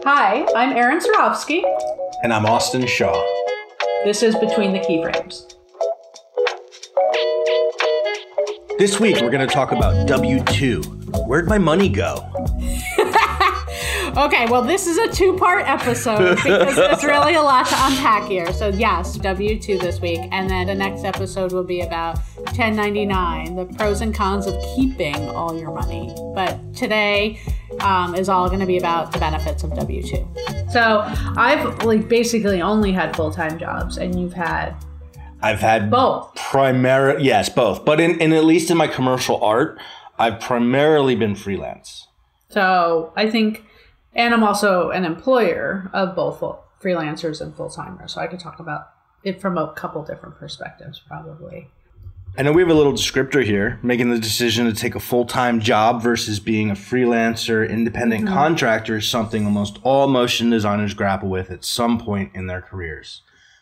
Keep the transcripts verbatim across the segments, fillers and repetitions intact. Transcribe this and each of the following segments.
Hi, I'm Erin Sarofsky. And I'm Austin Shaw. This is Between the Keyframes. This week we're going to talk about W two. Where'd my money go? Okay, well, this is a two-part episode because there's really a lot to unpack here. So yes, W two this week, and then the next episode will be about ten ninety-nine, the pros and cons of keeping all your money. But today um, is all going to be about the benefits of W two. So I've like basically only had full-time jobs, and you've had I've had both. Primary, yes, both. But in, in at least in my commercial art, I've primarily been freelance. So I think. And I'm also an employer of both full freelancers and full-timers. So I could talk about it from a couple different perspectives, probably. I know we have a little descriptor here, making the decision to take a full-time job versus being a freelancer, independent mm-hmm. contractor is something almost all motion designers grapple with at some point in their careers.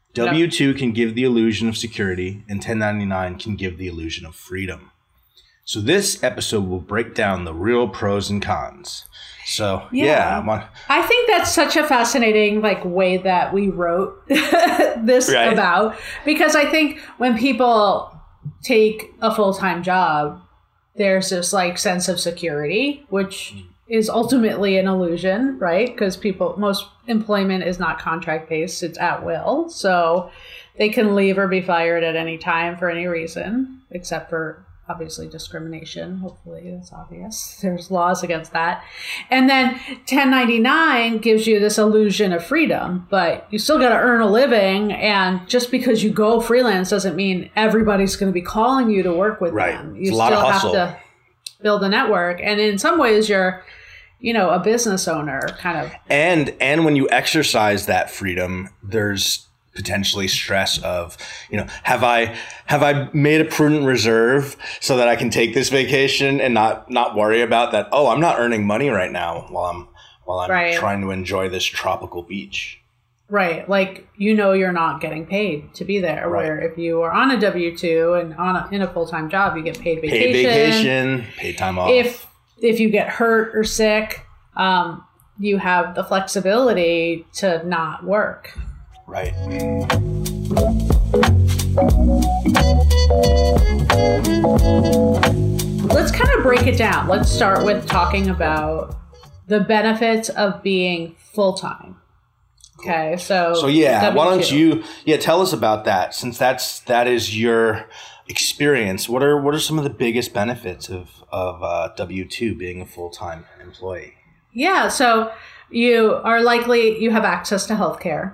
W two yep. can give the illusion of security, and ten ninety-nine can give the illusion of freedom. So this episode will break down the real pros and cons. So, yeah. yeah wanna... I think that's such a fascinating like way that we wrote this right. about. Because I think when people take a full-time job, there's this like sense of security, which mm. is ultimately an illusion, right? Because people, most employment is not contract-based, it's at will. So they can leave or be fired at any time for any reason, except for obviously discrimination. Hopefully that's obvious. There's laws against that. And then ten ninety-nine gives you this illusion of freedom, but you still got to earn a living. And just because you go freelance doesn't mean everybody's going to be calling you to work with right. them. You it's a still lot of have hustle. to build a network. And in some ways you're, you know, a business owner kind of. And, and when you exercise that freedom, there's potentially stress of, you know, have I have I made a prudent reserve so that I can take this vacation and not not worry about that, oh, I'm not earning money right now while I'm while I'm right. trying to enjoy this tropical beach. Right. Like, you know, you're not getting paid to be there. Right. Where if you are on a W two and on a, in a full-time job, you get paid vacation. Paid vacation, paid time off. If if you get hurt or sick, um, you have the flexibility to not work. Right. Let's kind of break it down. Let's start with talking about the benefits of being full-time. Okay, so so yeah, W two. Why don't you yeah tell us about that, since that's that is your experience. What are what are some of the biggest benefits of of uh, W two being a full-time employee? Yeah, so you are likely you have access to healthcare.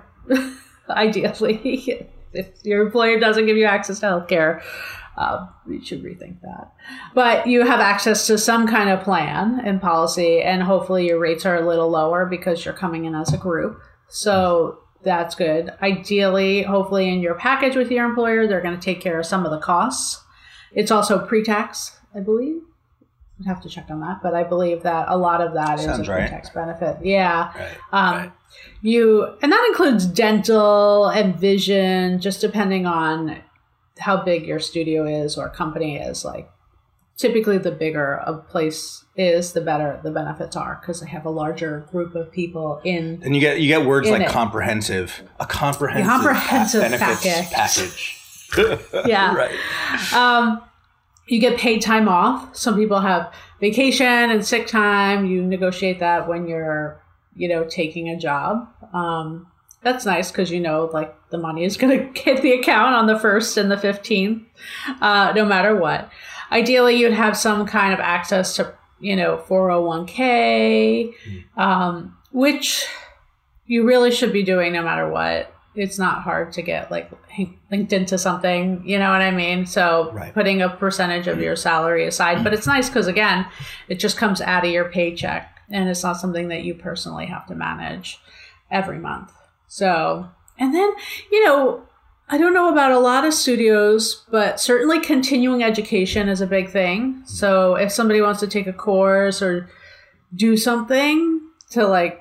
Ideally, if your employer doesn't give you access to healthcare, uh, you should rethink that. But you have access to some kind of plan and policy, and hopefully your rates are a little lower because you're coming in as a group. So that's good. Ideally, hopefully in your package with your employer, they're going to take care of some of the costs. It's also pre-tax, I believe. I'd have to check on that, but I believe that a lot of that Sounds is a right. pre-tax benefit. Yeah. Right. Um, right. You, and that includes dental and vision, just depending on how big your studio is or company is. Like, typically the bigger a place is, the better the benefits are, because they have a larger group of people in. And you get you get words like it. comprehensive, a comprehensive, a comprehensive benefits package. package. Yeah. Right. Um, you get paid time off. Some people have vacation and sick time. You negotiate that when you're, you know, taking a job. Um, that's nice because, you know, like the money is going to hit the account on the first and the fifteenth, uh, no matter what. Ideally, you'd have some kind of access to, you know, four oh one k, um, which you really should be doing no matter what. It's not hard to get like linked into something, you know what I mean? So right. putting a percentage of your salary aside, but it's nice because, again, it just comes out of your paycheck and it's not something that you personally have to manage every month. So, and then, you know, I don't know about a lot of studios, but certainly continuing education is a big thing. So if somebody wants to take a course or do something to like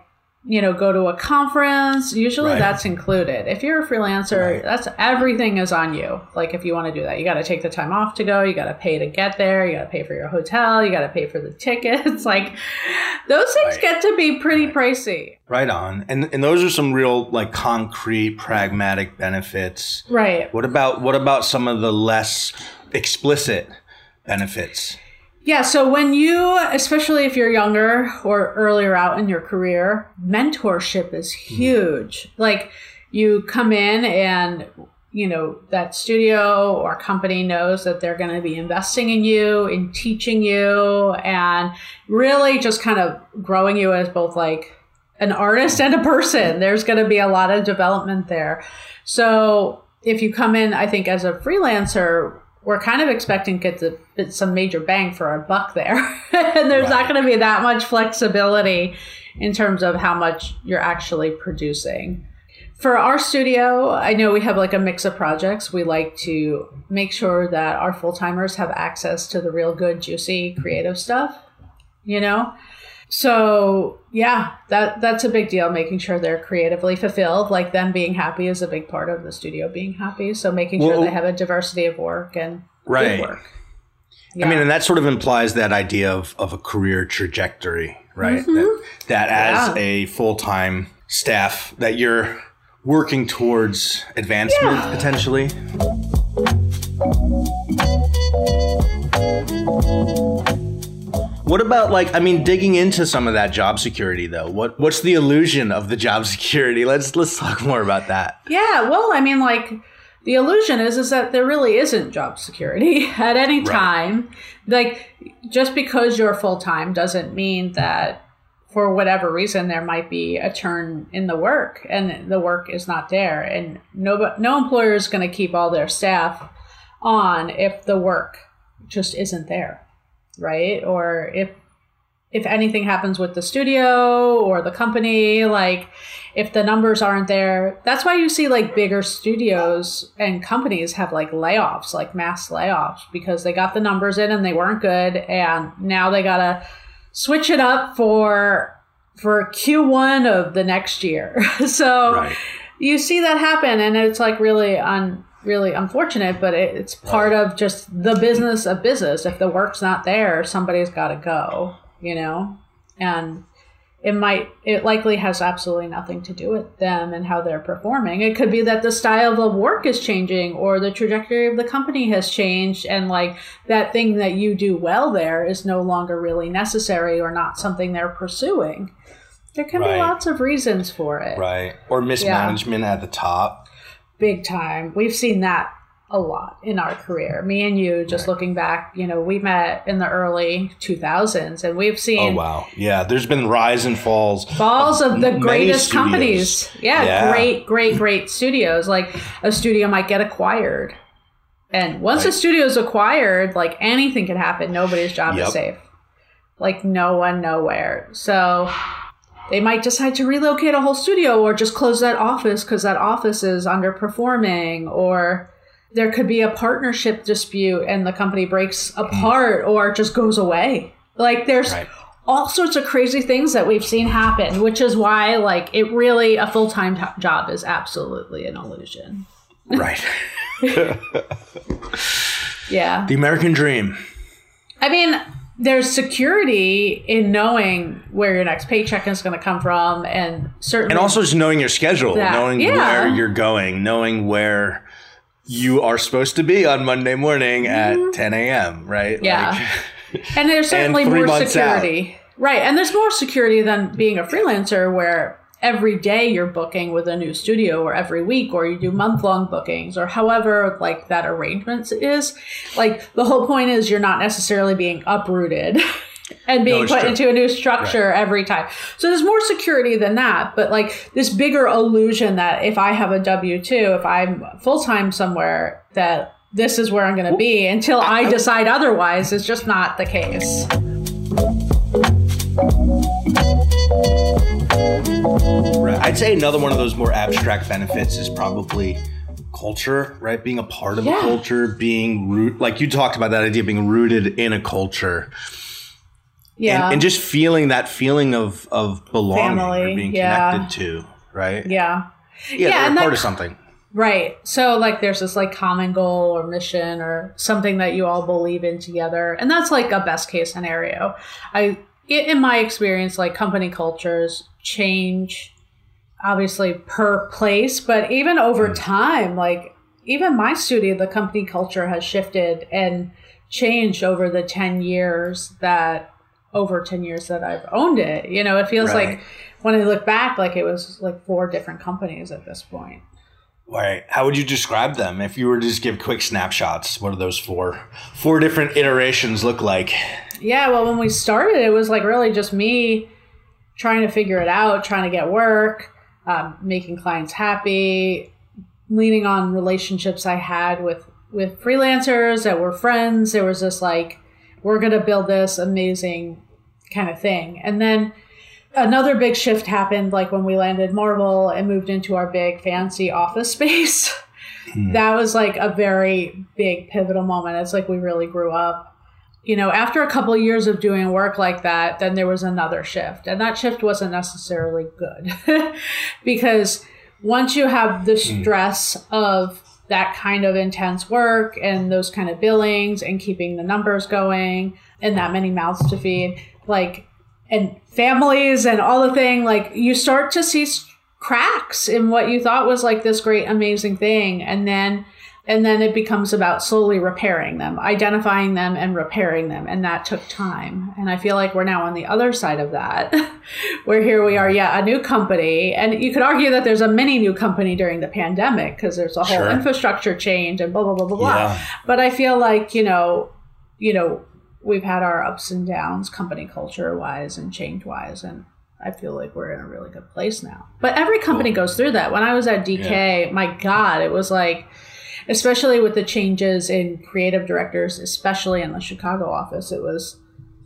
you know, go to a conference, usually right. that's included. If you're a freelancer, right. that's everything is on you. Like if you want to do that, you got to take the time off to go. You got to pay to get there. You got to pay for your hotel. You got to pay for the tickets. Like those things right. get to be pretty right. pricey. Right on. And and those are some real like concrete, pragmatic benefits. Right. What about what about some of the less explicit benefits? Yeah, so when you, especially if you're younger or earlier out in your career, mentorship is huge. Mm-hmm. Like you come in and, you know, that studio or company knows that they're going to be investing in you, in teaching you, and really just kind of growing you as both like an artist and a person. There's going to be a lot of development there. So if you come in, I think as a freelancer, we're kind of expecting to get the, some major bang for our buck there. And there's right. not going to be that much flexibility in terms of how much you're actually producing. For our studio, I know we have like a mix of projects. We like to make sure that our full-timers have access to the real good, juicy, creative stuff, you know? So yeah, that that's a big deal, making sure they're creatively fulfilled. Like them being happy is a big part of the studio being happy. So making sure well, they have a diversity of work and right. good work. Yeah. I mean, and that sort of implies that idea of, of a career trajectory, right? Mm-hmm. That, that as yeah. a full-time staff, that you're working towards advancement yeah. potentially. What about like, I mean, digging into some of that job security though? What what's the illusion of the job security? Let's let's talk more about that. Yeah, well, I mean, like the illusion is is that there really isn't job security at any time. Right. Like just because you're full time doesn't mean that for whatever reason there might be a turn in the work and the work is not there, and no no employer is going to keep all their staff on if the work just isn't there. Right? Or if if anything happens with the studio or the company, like if the numbers aren't there, that's why you see like bigger studios and companies have like layoffs, like mass layoffs, because they got the numbers in and they weren't good. And now they got to switch it up for for Q one of the next year. So right. you see that happen, and it's like really un really unfortunate, but it, it's part right. of just the business of business. If the work's not there, somebody's got to go, you know, and it might, it likely has absolutely nothing to do with them and how they're performing. It could be that the style of work is changing or the trajectory of the company has changed. And like that thing that you do well there is no longer really necessary or not something they're pursuing. There can right. be lots of reasons for it. Right. Or mismanagement yeah. at the top. Big time. We've seen that a lot in our career. Me and you, just right. looking back, you know, we met in the early two thousands and we've seen... Oh, wow. Yeah, there's been rise and falls. Falls of, of the greatest studios. companies. Yeah, yeah, great, great, great studios. Like a studio might get acquired. And once right. a studio is acquired, like anything can happen. Nobody's job yep. is safe. Like no one, nowhere. So... they might decide to relocate a whole studio or just close that office because that office is underperforming, or there could be a partnership dispute and the company breaks apart or just goes away. Like there's right. all sorts of crazy things that we've seen happen, which is why like it really, a full-time t- job is absolutely an illusion. Right. Yeah. The American dream. I mean... there's security in knowing where your next paycheck is going to come from, and certainly, and also just knowing your schedule, that, knowing yeah. where you're going, knowing where you are supposed to be on Monday morning mm-hmm. at ten a.m. Right? Yeah, like, and there's certainly and more security, out. Right? And there's more security than being a freelancer, where every day you're booking with a new studio, or every week, or you do month-long bookings, or however like that arrangement is. Like the whole point is you're not necessarily being uprooted and being no, put true. into a new structure right. every time. So there's more security than that. But like this bigger illusion that if I have a W two, if I'm full-time somewhere, that this is where I'm going to be until I decide otherwise is just not the case. Right. I'd say another one of those more abstract benefits is probably culture, right? Being a part of yeah. a culture, being root, like you talked about that idea of being rooted in a culture. Yeah. And, and just feeling that feeling of, of belonging Family, or being yeah. connected to, right? Yeah. Yeah, Yeah, they're and a part that- of something. Right. So like there's this like common goal or mission or something that you all believe in together. And that's like a best case scenario. I in my experience, like company cultures change obviously per place, but even over time, like even my studio, the company culture has shifted and changed over the ten years that over ten years that I've owned it. You know, it feels Right. like when I look back, like it was like four different companies at this point. Right. How would you describe them if you were to just give quick snapshots? What do those four four different iterations look like? Yeah, well, when we started, it was like really just me trying to figure it out, trying to get work, um, making clients happy, leaning on relationships I had with, with freelancers that were friends. There was this like, we're going to build this amazing kind of thing. And then another big shift happened like when we landed Marvel and moved into our big fancy office space. Hmm. That was like a very big pivotal moment. It's like we really grew up. You know, after a couple of years of doing work like that, then there was another shift. And that shift wasn't necessarily good because once you have the stress of that kind of intense work and those kind of billings and keeping the numbers going and that many mouths to feed, like, and families and all the thing, like you start to see cracks in what you thought was like this great, amazing thing. And then, and then it becomes about slowly repairing them, identifying them and repairing them. And that took time. And I feel like we're now on the other side of that, where here we are, yeah, a new company. And you could argue that there's a mini new company during the pandemic because there's a whole Sure. infrastructure change and blah, blah, blah, blah, blah. Yeah. But I feel like, you know, you know, we've had our ups and downs company culture wise and change wise. And I feel like we're in a really good place now. But every company cool. goes through that. When I was at D K, yeah. my God, it was like, especially with the changes in creative directors, especially in the Chicago office, it was,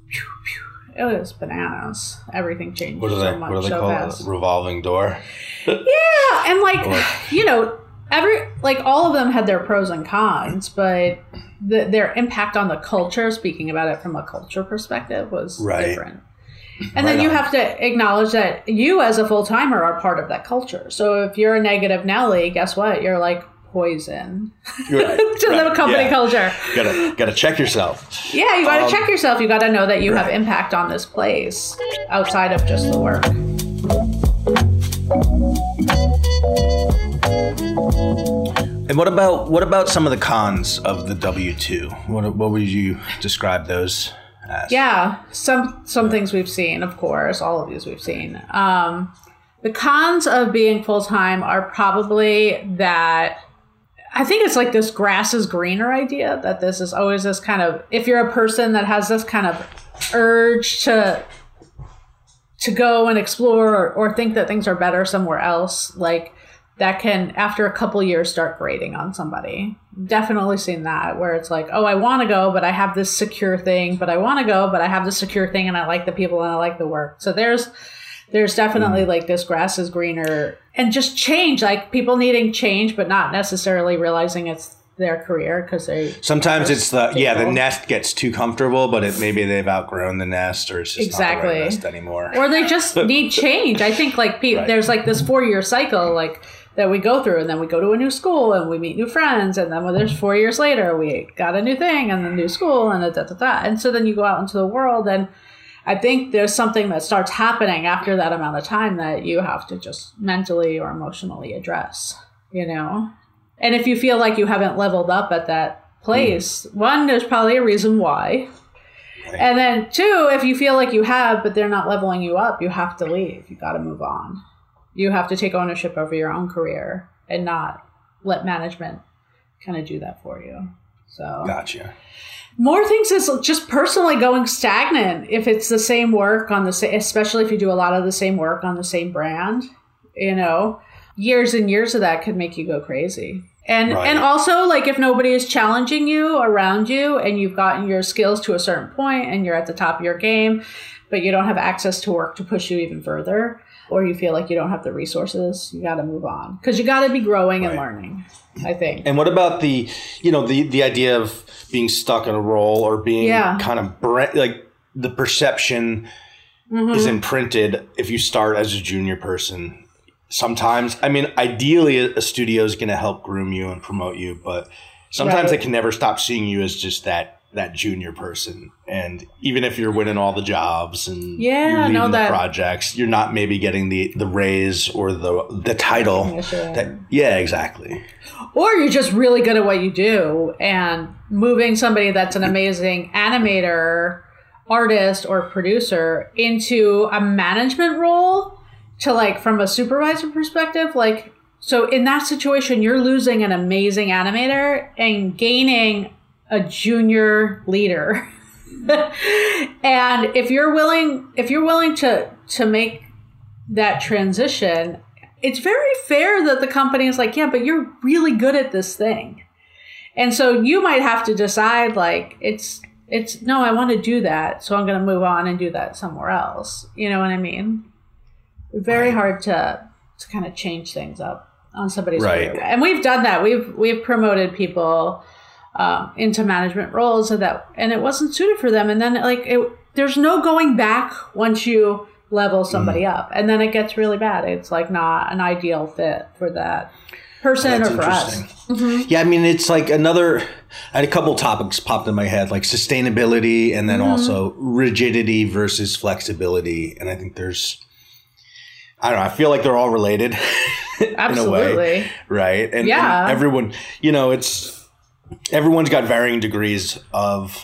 it was bananas. Everything changed what do so they, much. What do they so call fast. it? Revolving door? Yeah. And like, or, you know, every, like all of them had their pros and cons, but the, their impact on the culture, speaking about it from a culture perspective, was right. different. And right then you on. have to acknowledge that you as a full-timer are part of that culture. So if you're a negative Nelly, guess what? You're like poison right. to right. the company yeah. culture. Gotta, gotta check yourself. Yeah, you gotta um, check yourself. You gotta know that you right. have impact on this place outside of just the work. And what about what about some of the cons of the W two? What what would you describe those as? Yeah, some some yeah. things we've seen, of course. All of these we've seen. Um, the cons of being full time are probably that I think it's like this grass is greener idea. That this is always this kind of, if you're a person that has this kind of urge to to go and explore or, or think that things are better somewhere else, like. That can, after a couple years, start grating on somebody. Definitely seen that, where it's like, oh, I want to go, but I have this secure thing, but I want to go, but I have this secure thing, and I like the people, and I like the work. So there's there's definitely, mm. like, this grass is greener. And just change, like, people needing change, but not necessarily realizing it's their career, because they... Sometimes it's the, yeah, the nest gets too comfortable, but it maybe they've outgrown the nest, or it's just exactly. not the right nest anymore. Or they just need change. I think, like, pe- right. there's, like, this four-year cycle, like... that we go through, and then we go to a new school and we meet new friends, and then when there's four years later we got a new thing and a new school and da da da. And so then you go out into the world, and I think there's something that starts happening after that amount of time that you have to just mentally or emotionally address, you know. And if you feel like you haven't leveled up at that place, mm. one, there's probably a reason why. Right. And then two, if you feel like you have, but they're not leveling you up, you have to leave. You got to move on. You have to take ownership over your own career and not let management kind of do that for you. So gotcha. More things is just personally going stagnant. If it's the same work on the same, especially if you do a lot of the same work on the same brand, you know, years and years of that could make you go crazy. And right. and also, like, if nobody is challenging you around you and you've gotten your skills to a certain point and you're at the top of your game, but you don't have access to work to push you even further, or you feel like you don't have the resources, you got to move on. Because you got to be growing right. and learning, I think. And what about the, you know, the, the idea of being stuck in a role or being yeah. kind of, bre- like, the perception mm-hmm. is imprinted if you start as a junior person. Sometimes, I mean, ideally a studio is going to help groom you and promote you, but sometimes right. they can never stop seeing you as just that that junior person. And even if you're winning all the jobs and yeah, you're leading no, the that, projects, you're not maybe getting the, the raise or the the title. That, yeah, exactly. Or you're just really good at what you do, and moving somebody that's an amazing animator, artist, or producer into a management role to like from a supervisor perspective, like so in that situation, you're losing an amazing animator and gaining a junior leader. And if you're willing, if you're willing to, to make that transition, it's very fair that the company is like, yeah, but you're really good at this thing. And so you might have to decide like, it's, it's no, I want to do that. So I'm going to move on and do that somewhere else. You know what I mean? Very hard to, to kind of change things up on somebody's right. career. And we've done that. We've, we've promoted people Um, into management roles, so that and it wasn't suited for them, and then like it, there's no going back once you level somebody mm. up, and then it gets really bad. It's like not an ideal fit for that person That's or for us. Mm-hmm. Yeah, I mean it's like another. I had a couple topics popped in my head, like sustainability, and then mm-hmm. also rigidity versus flexibility, and I think there's. I don't know. I feel like they're all related. Absolutely. In a way, right? And, yeah. and everyone, you know, it's. Everyone's got varying degrees of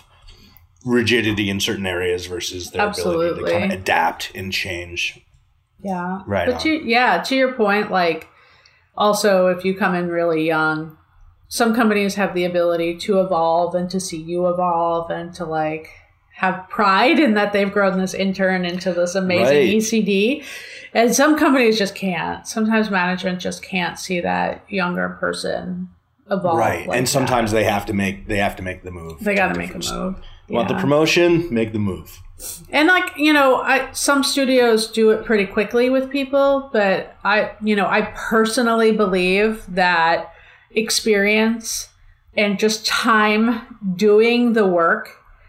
rigidity in certain areas versus their Absolutely. ability to kind of adapt and change. Yeah. Right. But to, yeah, to your point, like also if you come in really young, some companies have the ability to evolve and to see you evolve and to like have pride in that they've grown this intern into this amazing right. E C D. And some companies just can't. Sometimes management just can't see that younger person evolve. Right. Like and sometimes that. they have to make they have to make the move. They got to make a move. Yeah. Want the promotion, make the move. And like, you know, I some studios do it pretty quickly with people, but I, you know, I personally believe that experience and just time doing the work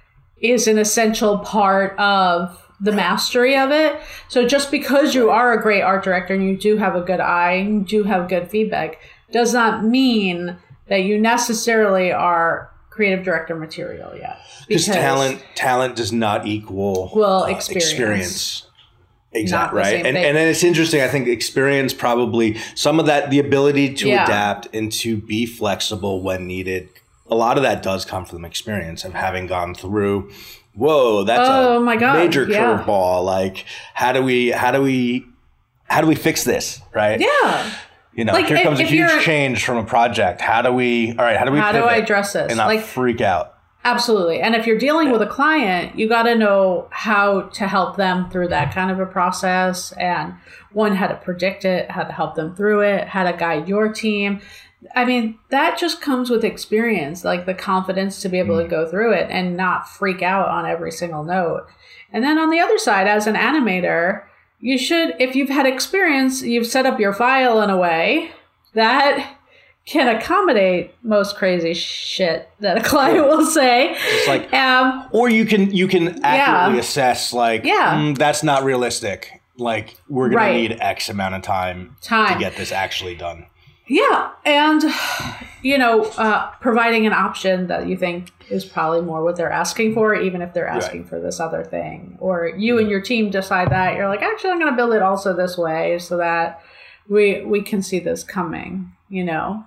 is an essential part of the mastery of it. So just because you are a great art director and you do have a good eye and you do have good feedback does not mean that you necessarily are creative director material yet. Because talent talent does not equal well, uh, experience. experience. Exactly, right? And, thing. and then it's interesting. I think experience probably, some of that, the ability to yeah. adapt and to be flexible when needed, a lot of that does come from experience of having gone through, whoa, that's oh, a my God. major yeah. curveball. Like, how do we, how do we, how do we fix this, right? Yeah. You know, like here if, comes a if huge change from a project. How do we, all right, how do we How do I address this? And not like, freak out? Absolutely. And if you're dealing yeah. with a client, you got to know how to help them through that kind of a process. And one, how to predict it, how to help them through it, how to guide your team. I mean, that just comes with experience, like the confidence to be able mm. to go through it and not freak out on every single note. And then on the other side, as an animator, you should, if you've had experience, you've set up your file in a way that can accommodate most crazy shit that a client yeah. will say. Just like, um, or you can you can accurately yeah. assess like, yeah. mm, that's not realistic. Like, we're going right. to need X amount of time, time to get this actually done. Yeah. And, you know, uh, providing an option that you think is probably more what they're asking for, even if they're asking right. for this other thing. Or you mm-hmm. and your team decide that. You're like, actually, I'm going to build it also this way so that we we can see this coming, you know?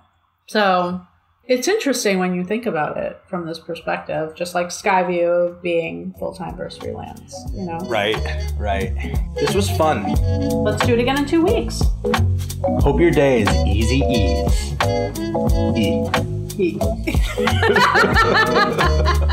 So it's interesting when you think about it from this perspective, just like Skyview being full-time versus freelance, you know? Right, right. This was fun. Let's do it again in two weeks. Hope your day is easy ease. E. E.